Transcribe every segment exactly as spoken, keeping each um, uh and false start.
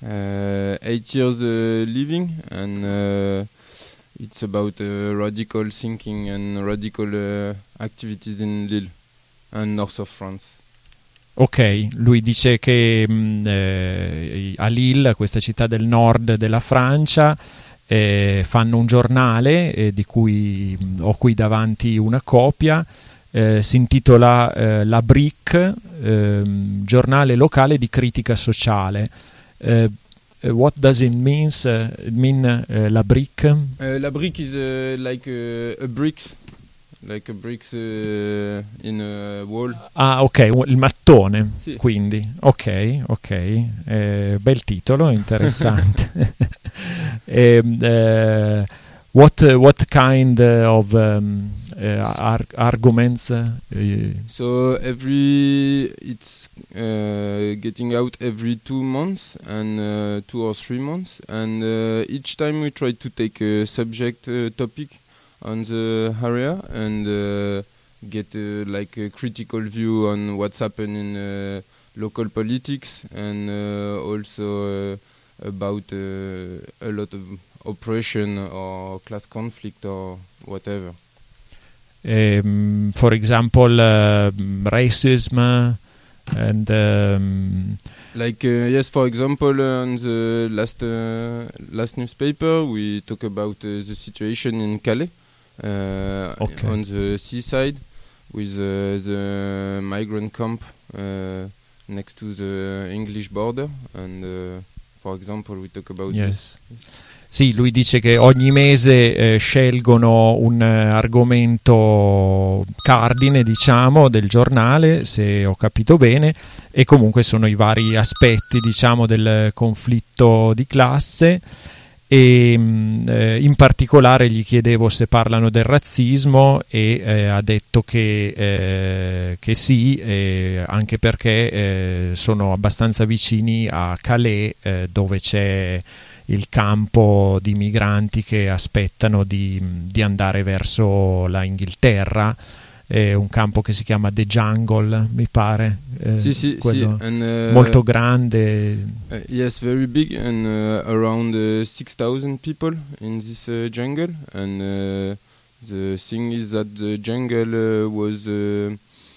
uh, eight years uh, living, and uh, it's about uh, radical thinking and radical uh, activities in Lille and north of France. Ok, lui dice che mh, eh, a Lille, questa città del nord della Francia, eh, fanno un giornale eh, di cui mh, ho qui davanti una copia, eh, si intitola eh, La Brique, eh, giornale locale di critica sociale. Eh, what does it means, uh, mean uh, La Brique? Uh, La Brique is uh, like uh, a bricks. Like a bricks uh, in a wall. Ah, ok, il mattone, sì. Quindi, ok, ok, eh, bel titolo, interessante. e, uh, what, what kind of um, uh, ar- arguments? Uh, so every, it's uh, getting out every two months and uh, two or three months, and uh, each time we try to take a subject uh, topic on the area and uh, get uh, like a critical view on what's happening in uh, local politics, and uh, also uh, about uh, a lot of oppression or class conflict or whatever. Um, for example, uh, racism and um, like uh, yes, for example, uh, on the last uh, last newspaper we talk about uh, the situation in Calais. Uh, okay. On the seaside, with uh, the migrant camp uh, next to the English border, and uh, for example we talk about yes. this. Sì, lui dice che ogni mese eh, scelgono un eh, argomento cardine, diciamo, del giornale, se ho capito bene, e comunque sono i vari aspetti, diciamo, del conflitto di classe. E eh, in particolare gli chiedevo se parlano del razzismo e eh, ha detto che, eh, che sì, eh, anche perché eh, sono abbastanza vicini a Calais, eh, dove c'è il campo di migranti che aspettano di, di andare verso la Inghilterra. È un campo che si chiama The Jungle, mi pare, eh, sì, sì, quello sì. And, uh, molto grande. Uh, yes, very big, and uh, around uh, six thousand people in this uh, jungle. And uh, the thing is that the jungle uh, was uh,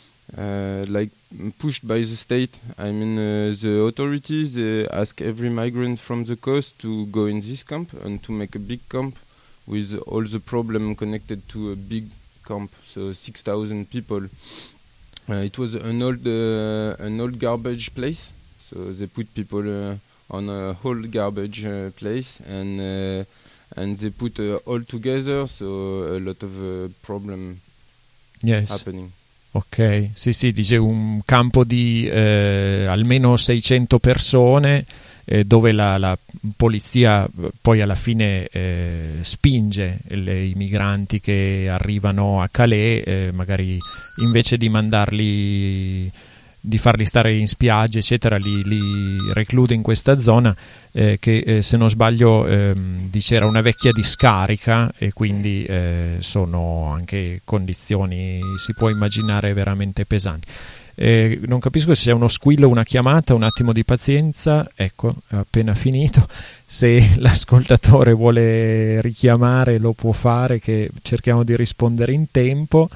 uh, like pushed by the state. I mean, uh, the authorities uh, ask every migrant from the coast to go in this camp and to make a big camp with all the problem connected to a big camp. So six thousand people. Uh, it was an old uh, an old garbage place. So they put people uh, on a whole garbage uh, place, and uh, and they put uh, all together. So a lot of uh, problem yes. happening. Ok, sì, sì, dice un campo di eh, almeno seicento persone, eh, dove la, la polizia poi alla fine eh, spinge le, i migranti che arrivano a Calais, eh, magari invece di mandarli, di farli stare in spiagge eccetera, li, li reclude in questa zona eh, che eh, se non sbaglio eh, dice era una vecchia discarica, e quindi eh, sono anche condizioni, si può immaginare, veramente pesanti. Eh, non capisco se c'è uno squillo, una chiamata, un attimo di pazienza. Ecco, è appena finito. Se l'ascoltatore vuole richiamare lo può fare, che cerchiamo di rispondere in tempo.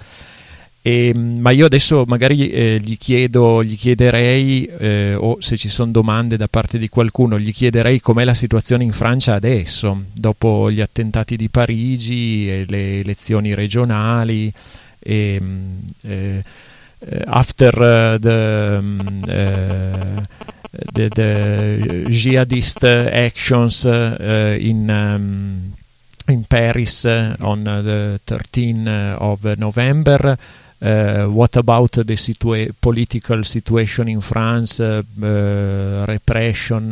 E, ma io adesso magari eh, gli chiedo, gli chiederei eh, o se ci sono domande da parte di qualcuno, gli chiederei com'è la situazione in Francia adesso, dopo gli attentati di Parigi e le elezioni regionali, e eh, after uh, the, um, uh, the the jihadist actions uh, in um, in Paris uh, on uh, the thirteenth of November. Uh, what about the situa- political situation in France, uh, uh, repression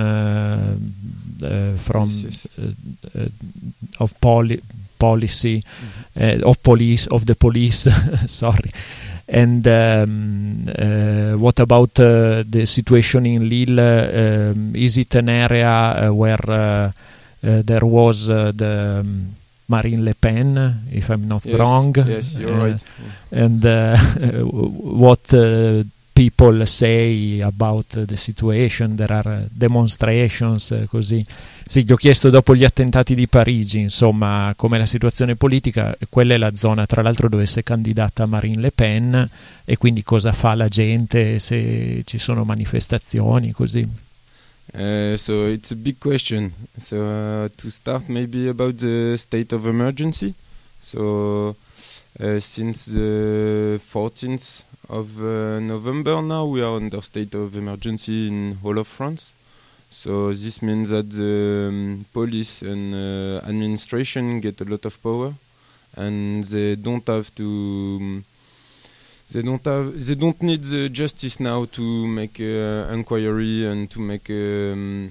uh, uh, from uh, uh, of poli- policy mm-hmm. uh, of police of the police sorry. And um, uh, what about uh, the situation in Lille? Uh, um, is it an area uh, where uh, uh, there was uh, the um, Marine Le Pen, if I'm not yes, wrong? Yes, you're uh, right. And uh, what uh, people say about the situation, there are demonstrations, eh, così. Sì, gli ho chiesto dopo gli attentati di Parigi, insomma, com'è la situazione politica. Quella è la zona, tra l'altro, dove si è candidata Marine Le Pen, e quindi cosa fa la gente, se ci sono manifestazioni, così. Uh, so it's a big question. So uh, to start, maybe about the state of emergency. So uh, since the fourteenth of uh, November now, we are under state of emergency in all of France. So this means that the um, police and uh, administration get a lot of power, and they don't have to. Um, they don't have. They don't need the justice now to make uh, inquiry and to make. Um,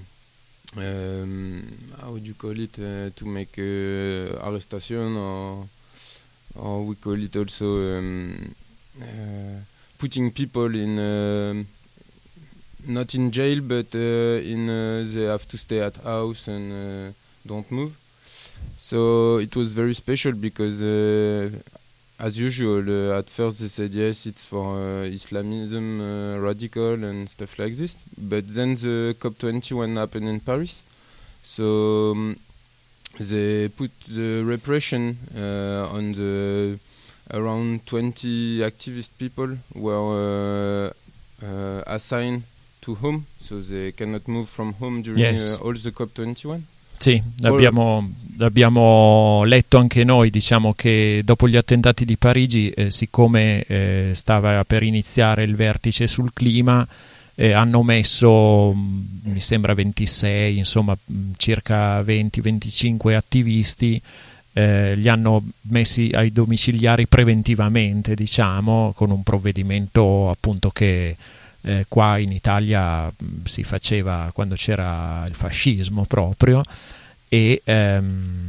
um, how would you call it? Uh, to make uh, arrestation, or or we call it also um, uh, putting people in. Uh, Not in jail, but uh, in uh, they have to stay at house and uh, don't move. So it was very special because, uh, as usual, uh, at first they said yes, it's for uh, Islamism, uh, radical and stuff like this. But then the COP twenty-one happened in Paris, so um, they put the repression uh, on the around twenty activist people were uh, uh, assigned to home, so they cannot move from home during Yes. uh, all the COP twenty-one. Sì, l'abbiamo, l'abbiamo letto anche noi, diciamo che dopo gli attentati di Parigi, eh, siccome eh, stava per iniziare il vertice sul clima, eh, hanno messo, mh, mi sembra ventisei, insomma mh, circa venti venticinque attivisti, eh, li hanno messi ai domiciliari preventivamente, diciamo, con un provvedimento appunto che Eh, qua in Italia mh, si faceva quando c'era il fascismo proprio, e, ehm,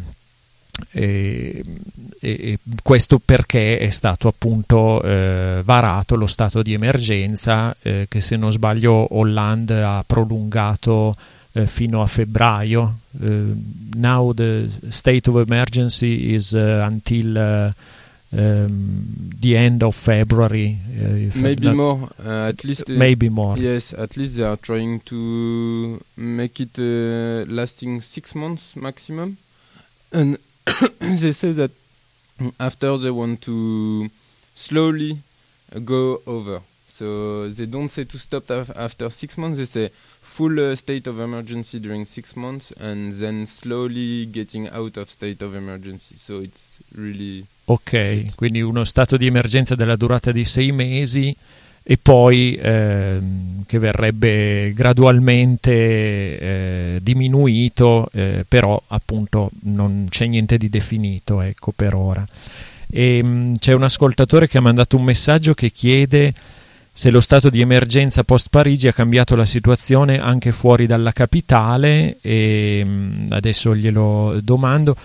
e, e questo perché è stato appunto eh, varato lo stato di emergenza, eh, che se non sbaglio Hollande ha prolungato eh, fino a febbraio. Uh, now the state of emergency is uh, until uh, Um, the end of February, uh, if Maybe not, more, uh, at least. Uh, maybe more. Yes, at least they are trying to make it uh, lasting six months maximum, and they say that after they want to slowly uh, go over. So they don't say to stop af- after six months. They say full uh, state of emergency during six months, and then slowly getting out of state of emergency. So it's really. Ok, quindi uno stato di emergenza della durata di sei mesi e poi ehm, che verrebbe gradualmente eh, diminuito, eh, però appunto non c'è niente di definito, ecco, per ora. E, mh, c'è un ascoltatore che ha mandato un messaggio che chiede se lo stato di emergenza post Parigi ha cambiato la situazione anche fuori dalla capitale, e mh, adesso glielo domando.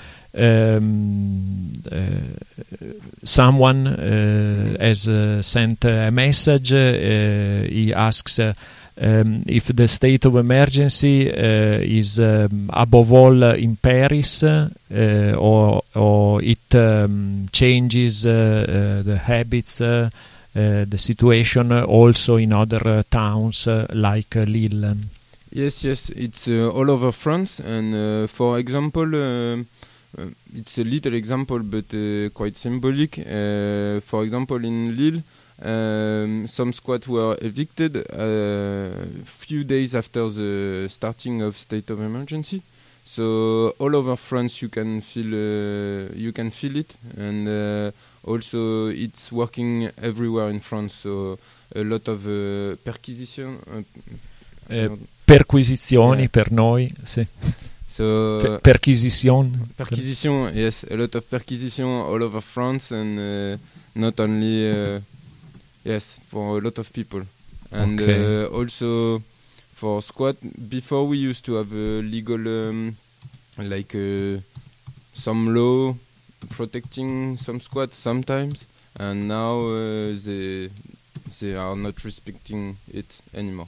Um, uh, someone uh, has uh, sent a message. Uh, he asks uh, um, if the state of emergency uh, is um, above all in Paris, uh, or, or it um, changes uh, uh, the habits, uh, uh, the situation also in other uh, towns uh, like uh, Lille. Yes, yes, it's uh, all over France, and uh, for example. Uh, Uh, it's a little example, but uh, quite symbolic. Uh, for example, in Lille, um, some squats were evicted a few days after the starting of state of emergency. So all over France, you can feel uh, you can feel it, and uh, also it's working everywhere in France. So a lot of uh, perquisition. Uh, eh, perquisizioni yeah. per noi, sì. So per- perquisition. Perquisition, yes, a lot of perquisition all over France, and uh, not only, uh, yes, for a lot of people. And Okay. uh, also for squat, before we used to have a legal, um, like uh, some law protecting some squats sometimes, and now uh, they, they are not respecting it anymore.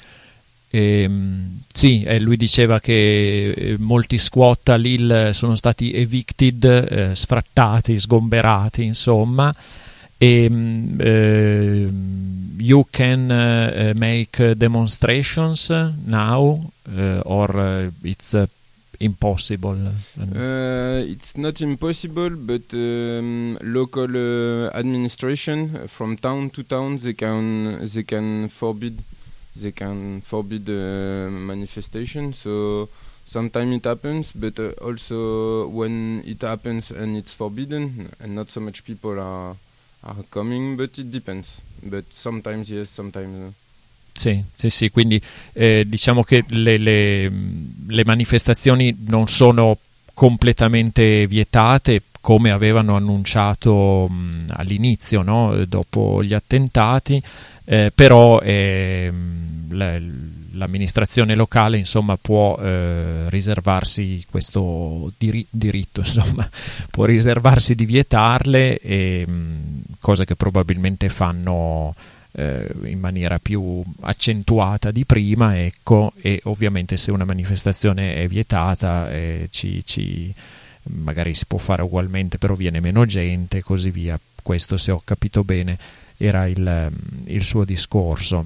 E, sì, eh, lui diceva che eh, molti squat a Lille sono stati evicted, eh, sfrattati, sgomberati, insomma, e uh, you can uh, make demonstrations now uh, or uh, it's uh, impossible? Uh, it's not impossible, but um, local uh, administration from town to town they can they can forbid they can forbid uh, manifestation. So sometimes it happens, but uh, also when it happens and it's forbidden, and not so much people are are coming, but it depends. But sometimes yes, sometimes no. Sì, sì, sì, quindi eh, diciamo che le, le, le manifestazioni non sono completamente vietate come avevano annunciato mh, all'inizio, no? Dopo gli attentati, eh, però eh, la, l'amministrazione locale insomma può eh, riservarsi questo diri- diritto, insomma, può riservarsi di vietarle, e, mh, cosa che probabilmente fanno Eh, in maniera più accentuata di prima, ecco, e ovviamente se una manifestazione è vietata eh, ci, ci magari si può fare ugualmente, però viene meno gente e così via. Questo, se ho capito bene, era il, il suo discorso.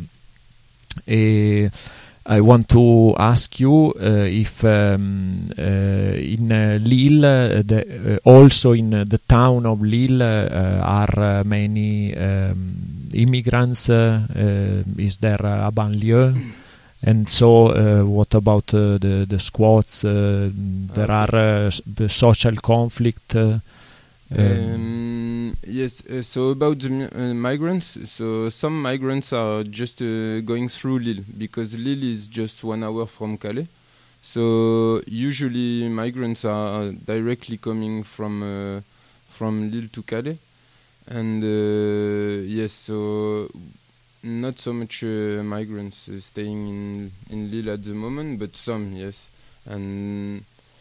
E I want to ask you uh, if um, uh, in uh, Lille, uh, the, uh, also in the town of Lille, uh, are many um, immigrants. Uh, uh, is there a banlieue? And so, uh, what about uh, the the squats? Uh, there are uh, the social conflict. Uh, Um, yes, uh, so about the mi- uh, migrants, so some migrants are just uh, going through Lille, because Lille is just one hour from Calais. So usually migrants are directly coming from uh, from Lille to Calais, and uh, yes, so not so much uh, migrants uh, staying in in Lille at the moment, but some, yes, and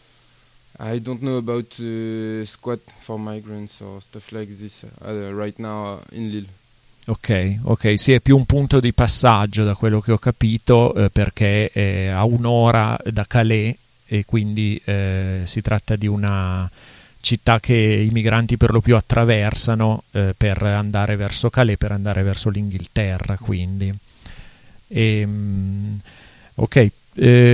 I don't know about uh, squat for migrants or stuff like this uh, right now in Lille. Ok, ok, sì, è più un punto di passaggio da quello che ho capito, eh, perché è a un'ora da Calais, e quindi eh, si tratta di una città che i migranti per lo più attraversano eh, per andare verso Calais, per andare verso l'Inghilterra, quindi. E, ok. Eh,